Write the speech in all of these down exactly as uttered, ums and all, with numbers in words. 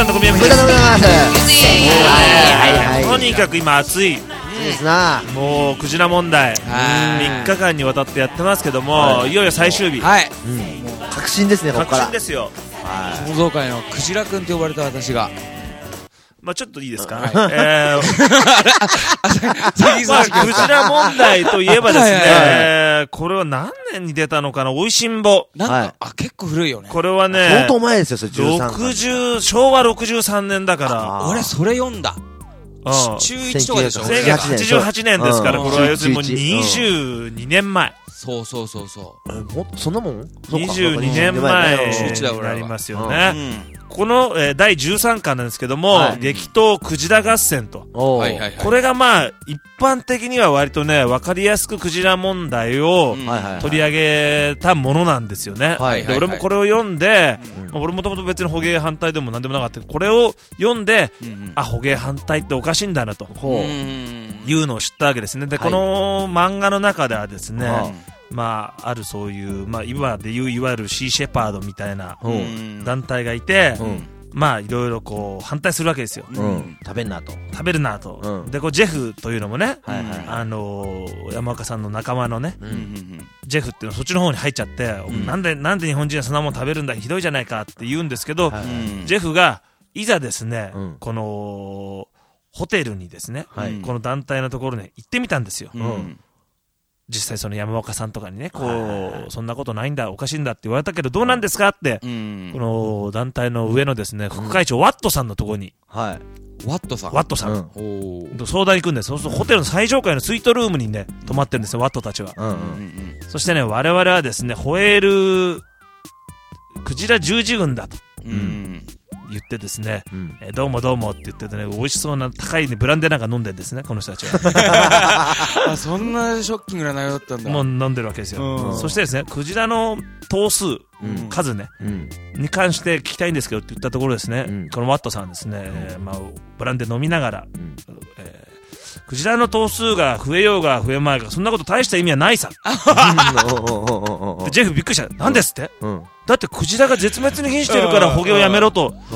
さんと小宮山ありがとうございます。 はいはいはい。とにかく今暑い。 いいですな。 もうクジラ問題みっかかんにわたってやってますけども、はい、いよいよ最終日。 はい。 うん、確信ですね。ここから。 確信ですよ。 創造界のクジラくんと呼ばれた私が。 まあちょっといいですか。はい、えー、まあクジラ問題といえばですね、はいはいはい、これは何年に出たのかな、おいしんぼ。 なんか、はい、あ、結構古いよね。 これはね、 相当前ですよ、それじゅうさんかん。 ろくじゅう、昭和ろくじゅうさんねんだから。 俺それ読んだ。中いちとかでしょ。 せんきゅうひゃくはちじゅうはちねんですから、これは要するにもうにじゅうにねんまえ。 そうそうそうそう。 もそんなもん ? にじゅうにねんまえになりますよね。この、えー、だいじゅうさんかんなんですけども、はい、激闘クジラ合戦と、はいはいはい、これがまあ一般的には割とね分かりやすくクジラ問題を取り上げたものなんですよね、はいはいはい、で俺もこれを読んで、うん、俺もともと別に捕鯨反対でも何でもなかったけどこれを読んで、うんうん、あ捕鯨反対っておかしいんだなと、うん、いうのを知ったわけですね。で、はい、この漫画の中ではですね、うんまあ、あるそういう、まあ、今でいういわゆるシーシェパードみたいな団体がいて、うん、まあいろいろこう反対するわけですよ、 うん、食べるなと食べるなと、うん、でこうジェフというのもね、はいはい、あのー、山岡さんの仲間のね、うん、ジェフっていうのそっちの方に入っちゃって、うん、なんでなんで日本人はそんなもん食べるんだひどいじゃないかって言うんですけど、はい、ジェフがいざですね、うん、このホテルにですね、はい、この団体のところに行ってみたんですよ、うん実際その山岡さんとかにねこうそんなことないんだおかしいんだって言われたけどどうなんですかって、うん、この団体の上のですね副会長、うん、ワットさんのところに、 はい、ワットさんワットさん、うん、相談に行くんです。そうするとホテルの最上階のスイートルームにね泊まってるんですよワットたちは、うんうんうん、そしてね我々はですねホエールクジラ十字軍だと、うん言ってですね、うんえー、どうもどうもって言っててね美味しそうな高い、ね、ブランデーなんか飲んでるんですねこの人たちはあそんなショッキングな内容だったんだ。 もう飲んでるわけですよ、うん、そしてですねクジラの頭数、うん、数ね、うん、に関して聞きたいんですけどって言ったところですね、うん、このワットさんですね、うんえーまあ、ブランデー飲みながら、うんえークジラの頭数が増えようが増えまいがそんなこと大した意味はないさでジェフびっくりしたなんですって、うん、だってクジラが絶滅に瀕してるから捕鯨をやめろと、うん、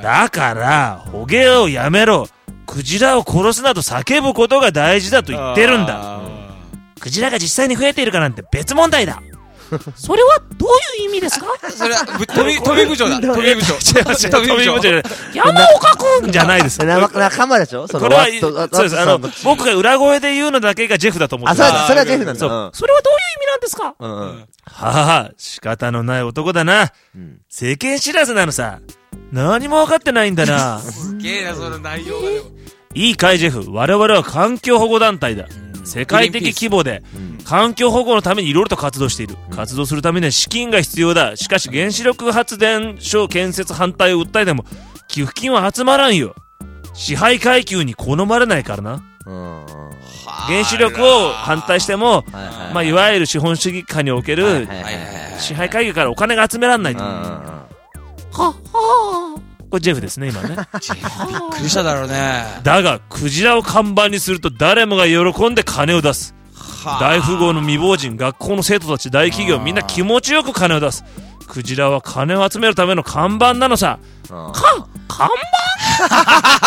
だから捕鯨をやめろクジラを殺すなと叫ぶことが大事だと言ってるんだ。クジラが実際に増えているかなんて別問題だそれはどういう意味ですかそれは飛び飛び部長だ飛び部長飛び部長山岡くんじゃないです仲間でしょそこれはそうですあの僕が裏声で言うのだけがジェフだと思ってあそれはジェフなんだ。 そうそれはどういう意味なんですか、うんうん、はあ仕方のない男だな、うん、世間知らずなのさ何も分かってないんだなすげえなその内容がいいかいジェフ我々は環境保護団体だ、うん、世界的規模で、うん環境保護のためにいろいろと活動している。活動するためには資金が必要だ。しかし原子力発電所建設反対を訴えても寄付金は集まらんよ。支配階級に好まれないからな。うん原子力を反対しても、はいはいまあ、いわゆる資本主義下における支配階級からお金が集めらんないと。ははこれジェフですね今ねジェフびっくりしただろうね。 だがクジラを看板にすると誰もが喜んで金を出す。大富豪の未亡人学校の生徒たち大企業みんな気持ちよく金を出す。クジラは金を集めるための看板なのさ。か看板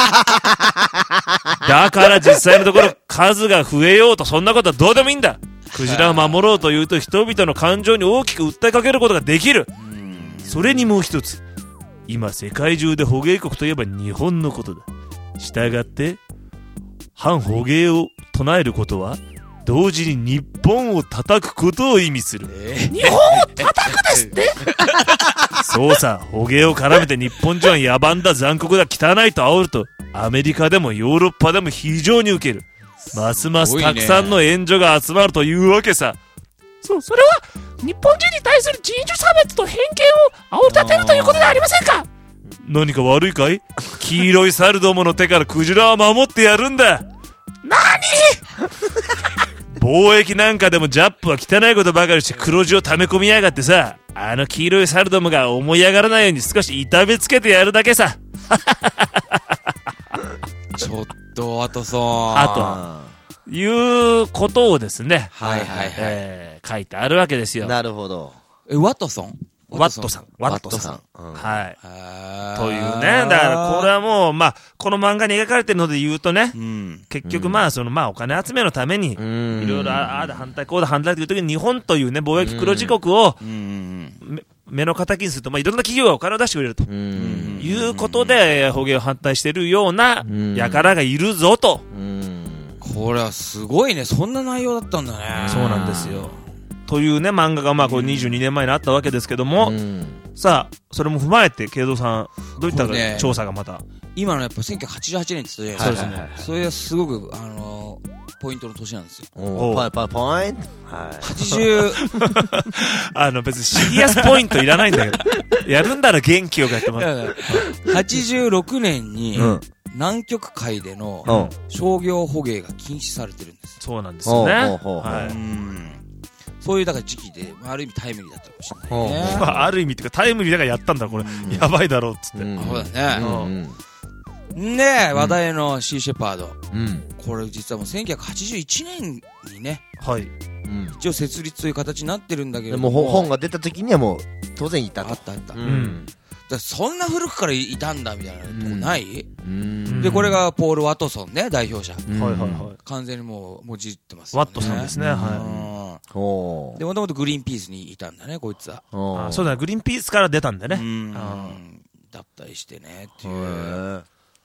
だから実際のところ数が増えようとそんなことはどうでもいいんだ。クジラを守ろうというと人々の感情に大きく訴えかけることができる。それにもう一つ今世界中で捕鯨国といえば日本のことだ。したがって反捕鯨を唱えることは同時に日本を叩くことを意味する、えー、日本を叩くですってそうさ捕鯨を絡めて日本人は野蛮だ残酷だ汚いと煽るとアメリカでもヨーロッパでも非常にウケる。ますますたくさんの援助が集まるというわけさ。そうそれは日本人に対する人種差別と偏見を煽り立てるということではありませんか。何か悪いかい黄色い猿どもの手からクジラは守ってやるんだ。何貿易なんかでもジャップは汚いことばかりして黒字を溜め込みやがってさあの黄色い猿どもが思い上がらないように少し痛めつけてやるだけさちょっとあとそうあということをですねはいはいはい、 えー、書いてあるわけですよ。 なるほど。 えワトソンワットさん。 ワットさん。うんはい。 はというね。だから、これはもう、まあ、この漫画に描かれてるので言うとね、 うん。 結局まあ、その、まあ、お金集めのために、 うんいろいろ、ああだ反対、こうだ反対という時に、日本というね、貿易黒字国をうんうんめ目の敵にすると、まあ、いろんな企業がお金を出してくれると。 うんいうことで、捕鯨を反対しているようなうん輩がいるぞと。 うんこれはすごいね。そんな内容だったんだね。 そうなんですよ。というね、漫画がまあ、これにじゅうにねんまえにあったわけですけども、 うんさあ、それも踏まえて、慶三さん、どういったこれね調査がまた。 今のやっぱせんきゅうひゃくはちじゅうはちねんって言ったじゃないですか。 はいはいはいそれはすごく、あのー、ポイントの年なんですよ。 おーパイパイパインははちじゅう、 あの、別にシリアスポイントいらないんだけど、やるんだら元気よくやってます。 はちじゅうろくねんに、 うん南極海でのうん商業捕鯨が禁止されてるんですよ。 そうなんですよね。 ほうほうほうほうはい。 うん。そういうだから時期で、まあある意味タイムリーだったかもしれないね。 まあ、ある意味っていうか、タイムリーだからやったんだ、これ。 うんやばいだろう、っつって。 うんそうだね。 うんんで、話題のシーシェパード。 うんこれ実はもうせんきゅうひゃくはちじゅういちねんにね、 はい。 うん一応設立という形になってるんだけれでども。 もほ本が出た時にはもう当然いたあとったあった。 うだかんらそんな古くからいたんだみたいなとこない、 うんで、これがポール・ワトソンね、代表者。 うんはいはいはい。 完全にもう、もじってますよね。 ワットさんですね、 うはんほうで、もともとグリーンピースにいたんだね、こいつは。 ほうい。あそうだね、グリーンピースから出たんだね。 うんあだったりしてね、ってへいう。 ー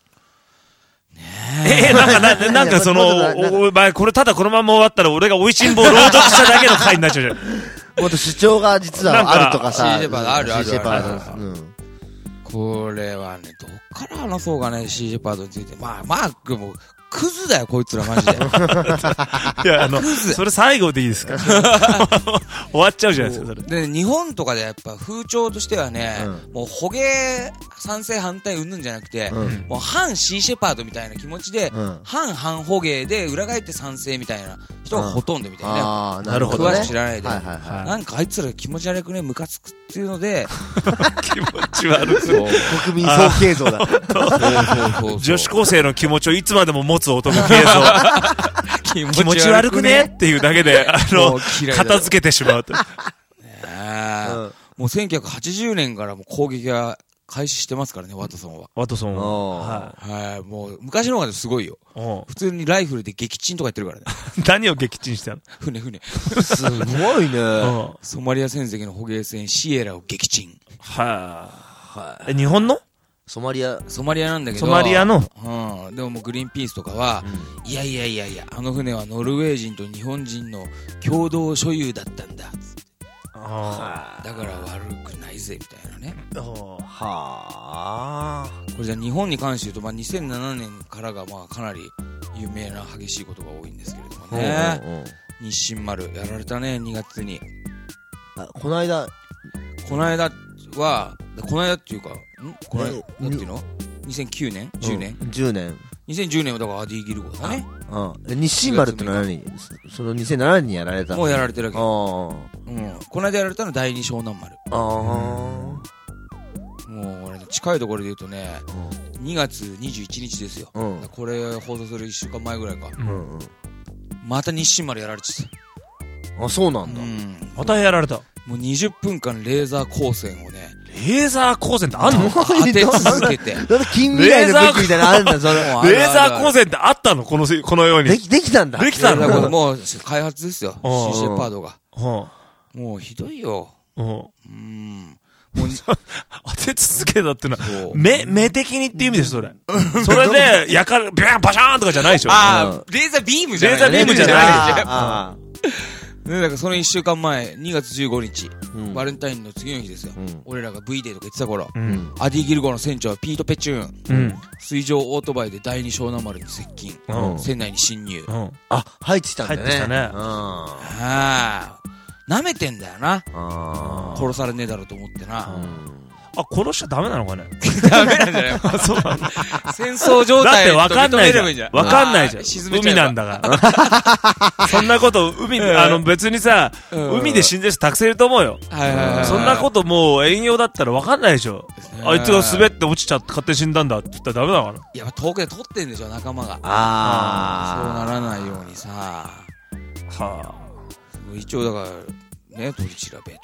えー、なんか、ななんかその、おお前、これただこのまま終わったら俺が美味しんぼを朗読しただけの回になっちゃうじゃん。 もっと主張が実はあるとかさなんかシーシェパードあるあるシーシェパーあるドうんこれはね、どっから話そうかね、シーシェパードについて。まあ、マークも、クズだよ、こいつら、マジで。 いや、あの、それ最後でいいですか終わっちゃうじゃないですか、それ。 で、日本とかでやっぱ風潮としてはね、もう捕鯨賛成反対うんぬんじゃなくて、 うんもう反シーシェパードみたいな気持ちで、 うん反反捕鯨で裏返って賛成みたいな人がほとんどみたいなね。 ああなるほどね詳しく知らないで。 はいはいはなんかあいつら気持ち悪くね、ムカつくっていうので、 気持ち悪く。 そうい国民総形像だそうそうそう女子高生の気持ちをいつまでも持つ男系像。 気気持ち悪くねっていうだけで、あもうの、 嫌いだ片付けてしまうと。 ねえうんもうせんきゅうひゃくはちじゅうねんからもう攻撃が開始してますからね、ワトソンは。 ワトソンおは。 ーはい。 はい、もう昔の方がすごいよ。 おう普通にライフルで撃沈とか言ってるからね。 何を撃沈したの船船。 すごいねうんソマリア船籍の捕鯨船シエラを撃沈。 はい。え、日本のソマリアソマリアなんだけど。 ソマリアのうん。でももうグリーンピースとかは、いやいやいやいや、あの船はノルウェー人と日本人の共同所有だったんだ。つってあだから悪くないぜ、みたいなね。 あ。おうはあこれじゃあ日本に関して言うと、まあ、にせんななねんからがまあかなり有名な激しいことが多いんですけれどもね。 うんうんうん日清丸やられたね、にがつに。 あこの間この間は、この間っていうか、んこの間、 えなんていうの ?にせんきゅうねん ?じゅうねん、 うんじゅうねんにせんじゅうねんはだからアディ・ギルゴだね。 うんえ日清丸ってのは何そのにせんななねんにやられたもうやられてるわけ。 あうん。この間やられたのは第二湘南丸。 ああもう俺ね、近いところで言うとね、にがつにじゅういちにちですよ。 あうんこれ放送するいっしゅうかんまえぐらいか。 うんうんうんまた日清丸やられてた。 あそうなんだうん。 またやられた。 もうにじゅっぷんかんレーザー光線をね、 レーザー光線ってあんの当て続けて。 だって近未来の武器みたいなのあるんだそれもうあるレーザー光線ってあったのこのせ、このように。 できできたんだできたのだからもう開発ですよ。シうんーシェパードが。 うん。 もうひどいよ。 うん。 うん。もうに、 当て続けたってのは、 そう目、目的にっていう意味です、それ。それで、やかる、ビャーン、バシャーンとかじゃないでしょ。 ああ、レーザービームじゃないレーザービームじゃないあね、だからそのいっしゅうかんまえ、にがつじゅうごにち、 うんバレンタインの次の日ですよ。 うん俺らが V デーとか言ってた頃、 うん。 アディ・ギルゴの船長はピート・ペチューン、 うん。 水上オートバイで第二湘南丸に接近、 うん船内に侵入。 うん。 あ入ってきたんだね入ってきたねうんああ、舐めてんだよな。 あ殺されねえだろうと思ってな。 あ、殺しちゃダメなのかねダメなんじゃないあ、そうなんだ。 戦争状だって態わかんないじゃん。わかんないじゃん。海なんだ。 だから。そんなこと、海、あの別にさ、 うん海で死んでる人たくさんいると思うよ。 はいはいはい。 そんなこともう遠洋だったらわかんないでしょ。あいつが滑って落ちちゃって勝手に死んだんだって言ったらダメだから。 いや、遠くで撮ってんでしょ、仲間が。そうあならないようにさ。 は一応だから、ね、取り調べとかね。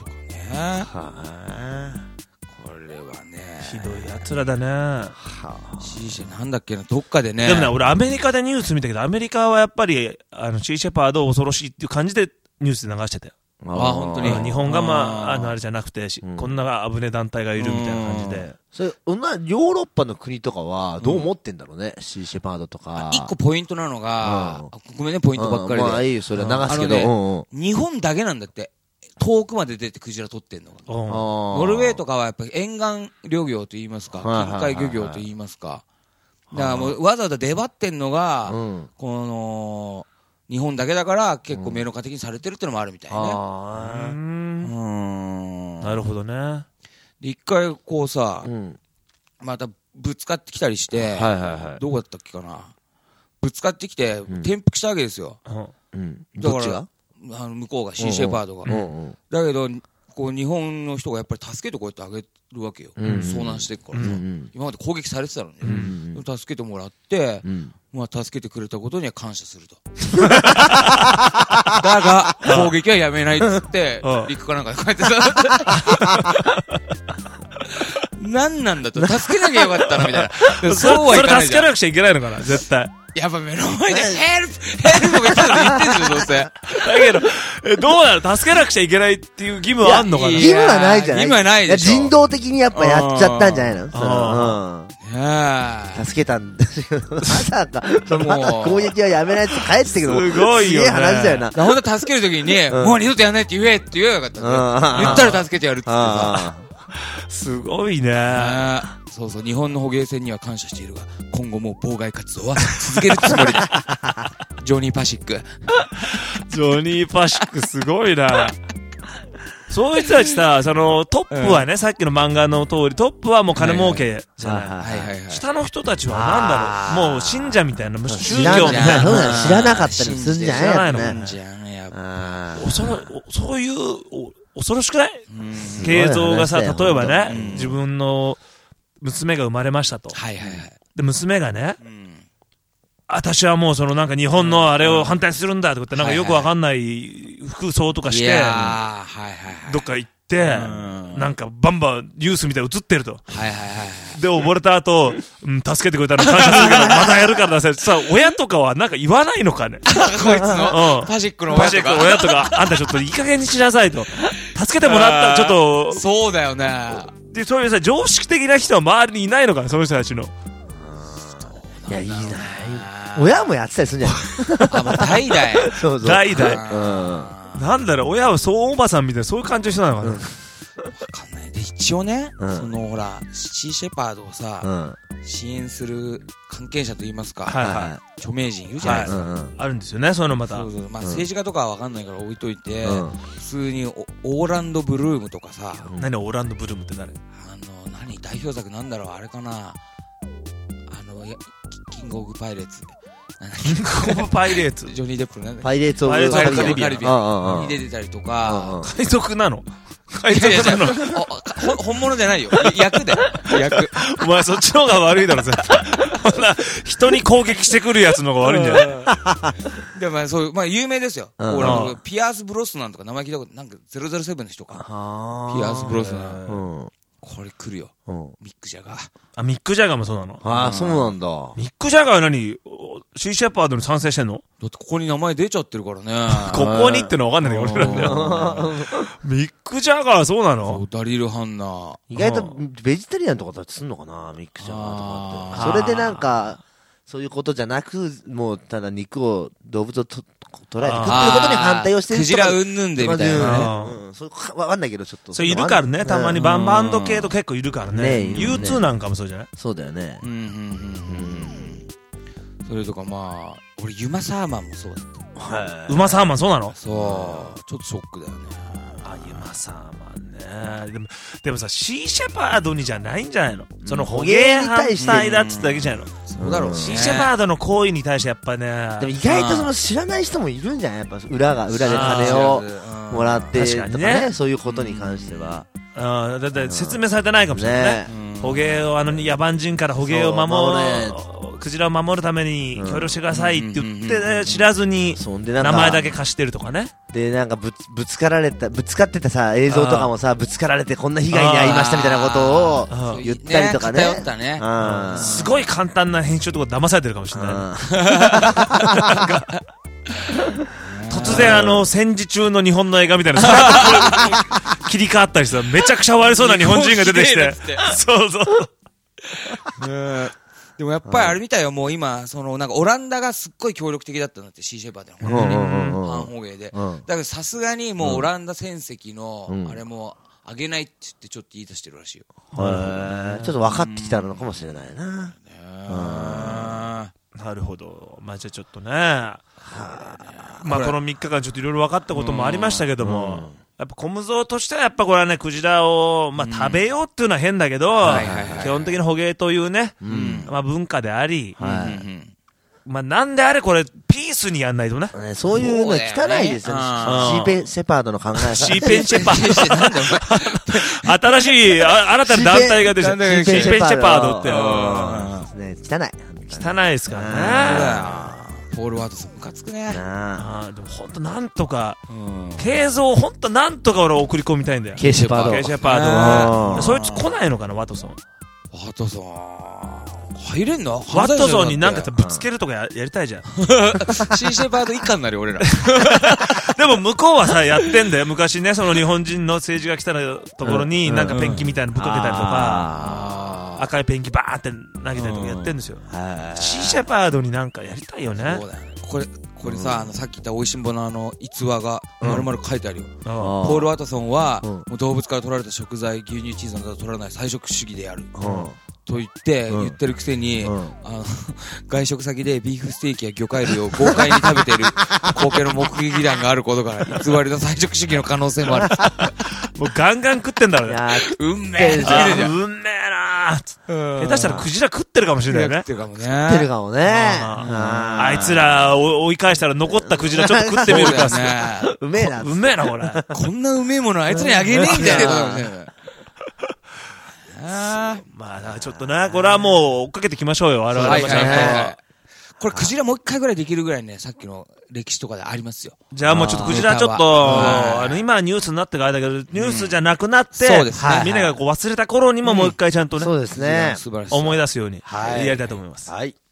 はあ。 これはね。 ひどい奴らだね。 はあ。 シーシェなんだっけな、どっかでね。 でもね、俺アメリカでニュース見たけど、アメリカはやっぱり、あの、シーシェパード恐ろしいっていう感じでニュースで流してたよ。 あ、本当に。 日本がまあ、あの、あれじゃなくて、 うん、 こんな危ねえ団体がいるみたいな感じで。 それ、ヨーロッパの国とかは、どう思ってんだろうね、うん、シーシェパードとか。 一個ポイントなのが、うん、ごめんね、ポイントばっかりで。 うん、まあいいよ、それは流すけど、 ねうんうん、 日本だけなんだって。遠くまで出てクジラ取ってんのが。ノルウェーとかはやっぱり沿岸漁業と言いますか、近海漁業と言いますか。だからもうわざわざ出張ってんのが、うん、この、日本だけだから結構明朗化的にされてるってのもあるみたいね。 うん、なるほどね。 で、一回こうさ、うん、またぶつかってきたりして、はいはいはい、どこだったっけかな。ぶつかってきて、転覆したわけですよ。 うん、 だからどっちがあの向こうがシーシェパードが、うんうん、だけどこう日本の人がやっぱり助けてこうやってあげるわけよ、うんうん、遭難してるからさ、うんうん、今まで攻撃されてたのに、うんうん、助けてもらって、うん、まあ、助けてくれたことには感謝するとだが攻撃はやめないっつって陸かなんかでこうやってさ何なんだと助けなきゃよかったなみたいなそうはいかないじゃん。それ助けなくちゃいけないのかな絶対。 やっぱ目の前でヘルプヘルプとか言ってるの言ってんでしょどうせ。 だけど、え、どうなの助けなくちゃいけないっていう義務はあんのかな。 義務はないじゃない。 義務はないでしょ。 人道的にやっぱやっちゃったんじゃないの。 うん。 助けたんだけど、まさか、その攻撃はやめないって帰ってくる。 すごいよね。 すげえ話だよな。 ほんと助けるときにね、もう二度とやんないって言えって言えばよかったね。言ったら助けてやるって言ってさ。 すごいね。 そうそう、日本の捕鯨船には感謝しているが、今後も妨害活動は続けるつもりだ。ジョニー・パシック。 ジョニー・パシックすごいな。そういう人たちさ、そのトップはね、うん、さっきの漫画の通り、トップはもう金儲けじゃない。はいはいはい、下の人たちはなんだろう、もう信者みたいな、宗教みたいな。 知らなかったりするんじゃないのね。 そういう、恐ろしくない？慶三がさ、例えばね、自分の娘が生まれましたと。はいはいはい。で、娘がね、うん、私はもうそのなんか日本のあれを反対するんだとかってなんかよくわかんない服装とかして、どっか行って、なんかバンバンニュースみたいに映ってると。はいはいはい。で、溺れた後、うん、助けてくれたの感謝するけど、またやるからさ、さ、親とかはなんか言わないのかね。 こいつの、うん、パシックの親とか。パシックの親とか、あんたちょっといい加減にしなさいと。助けてもらったらちょっと。 そうだよね。 で、そういうさ、常識的な人は周りにいないのかな、その人たちの。 いや、いいな。親もやってたりするんじゃない？ あ、まあ、代々。 そうそう。 代々。なんだろう、親はそうおばさんみたいな、そういう感じの人なのかな。わかんない。で、一応ね、その、ほら、シーシェパードをさ、支援する関係者といいますか、はいはい、著名人いるじゃないですか。 あるんですよね、そういうのまた。 そうそう。まあ、政治家とかはわかんないから置いといて、普通にオーランド・ブルームとかさ。 何オーランド・ブルームって誰？あの、何代表作なんだろう、あれかな。あの、キング・オブ・パイレーツ。 キングオブパイレーツジョニー・デップのね。 パイレーツオブカリビアンに出てたりとか。 海賊なの？海賊なの？ 本物じゃないよ。役だよ。役。 お前そっちの方が悪いだろ、絶対。こんな、人に攻撃してくるやつの方が悪いんじゃない？ でもまあそういう、まあ有名ですよ。ピアース・ブロスナンとか名前聞いたこと、なんかゼロゼロセブンの人か。ピアース・ブロスナン。これ来るよ。ミック・ジャガー。 あ、ミック・ジャガーもそうなの？ ああ、そうなんだ。 ミック・ジャガーは何？シーシェパードに賛成してんの？ だってここに名前出ちゃってるからね。 ここにってのはわかんないけど、俺なんだよ。ミック・ジャガーはそうなの？そう、 ダリル・ハンナー。 意外とベジタリアンとかだってすんのかな、ミック・ジャガーとかって。それでなんか、そういうことじゃなく、もうただ肉を、動物をと捉えて食ってることに反対をしてる人が。クジラうんぬんでみたいなね。うん。それわかんないけど、ちょっと。 それいるからね、たまにバンバンド系と結構いるからね。ユーツー なんかもそうじゃない？ そうだよね。うん、うん、うん。 それとかまあ、俺、ユマサーマンもそうだった。 ウマサーマンそうなの？ そう。ちょっとショックだよね。 あ、ユマサーマンね。でも、でもさ、シーシェパードにじゃないんじゃないの？その捕鯨反対だっつっただけじゃないの？ そうだろうね。 シーシェパードの行為に対してやっぱね。 でも意外とその知らない人もいるんじゃない？やっぱ裏が、裏で金をもらってとかね。そういうことに関しては。 うん。だって説明されてないかもしれないね。 捕鯨を、あの野蛮人から捕鯨を守る、クジラを守るために協力してくださいって言って、ね、知らずに名前だけ貸してるとかね。 で、なんかぶつ、ぶつかられた、ぶつかってたさ、映像とかもさ、ぶつかられてこんな被害に遭いましたみたいなことを言ったりとかね。 偏ったね。 すごい簡単な編集とか騙されてるかもしれない。突然あの戦時中の日本の映画みたいな切り替わったりさ、めちゃくちゃ悪そうな日本人が出てきて、そうそう。 でもやっぱりあれみたいよ、もう今、そのなんかオランダがすっごい協力的だったんだって、シーシェパードの本当に、反捕鯨で。だからさすがにもうオランダ船籍の、あれも上げないって言ってちょっと言い出してるらしいよ。 へー、ちょっと分かってきたのかもしれないな。 なるほど。まあじゃあちょっとね、まあこのみっかかんちょっといろいろ分かったこともありましたけども、やっぱコムゾウとしてはやっぱこれはね、クジラを、まあ、食べようっていうのは変だけど、基本的に捕鯨というね、うん、まあ文化であり、はい、まあなんであれこれピースにやんないとね。 ね、そういうの汚いですよね。シーペンシェパードの考え方。 シーペンシェパード。新しいあ新たな団体が出てきた。シーペンシェパードって。 ね、汚い。 汚いですからね。 ポール・ワトソンムカつくね。 ああ、でも本当なんとか、ケイゾウ本当なんとか俺送り込みたいんだよ。 ケイシェパード。 ケイシェパード。そいつ来ないのかな、ワトソン。 ワトソン。入れんの？ ワトソンになんかぶつけるとか や, やりたいじゃん。 シーシェパード以下になるよ、俺ら。 でも向こうはさ、やってんだよ。昔ね、その日本人の政治が来たところに、なんかペンキみたいなのぶっかけたりとか、赤いペンキバーって投げたりとかやってんですよ。シーシェパードになんかやりたいよね。 そうだよね。これ、これさ、あの、さっき言った美味しんぼのあの、逸話が、丸々書いてあるよ。ポール・ワトソンは、もう動物から取られた食材、牛乳、チーズなど取らない菜食主義である。と言って、言ってるくせに、あの、外食先でビーフステーキや魚介類を豪快に食べている光景の目撃談があることから、偽りの菜食主義の可能性もある。 もうガンガン食ってんだろうね。 うんめえなうんめえなー下手したらクジラ食ってるかもしれないよね。 食ってるかもね。 食ってるかもね。 あいつら追い返したら残ったクジラちょっと食ってみるかね。うめえな。 うめえな、これ。 こんなうめえものあいつにあげねえみたいな。 あまあ、ちょっとね、これはもう追っかけてきましょうよ、我々もちゃんと。 これクジラもう一回ぐらいできるぐらいね、さっきの歴史とかでありますよ。 じゃあもうちょっとクジラちょっと、あの、今ニュースになってからだけど、ニュースじゃなくなって、そうですね。みんながこう忘れた頃にももう一回ちゃんとね、 そうですね。 思い出すように、やりたいと思います。 はい。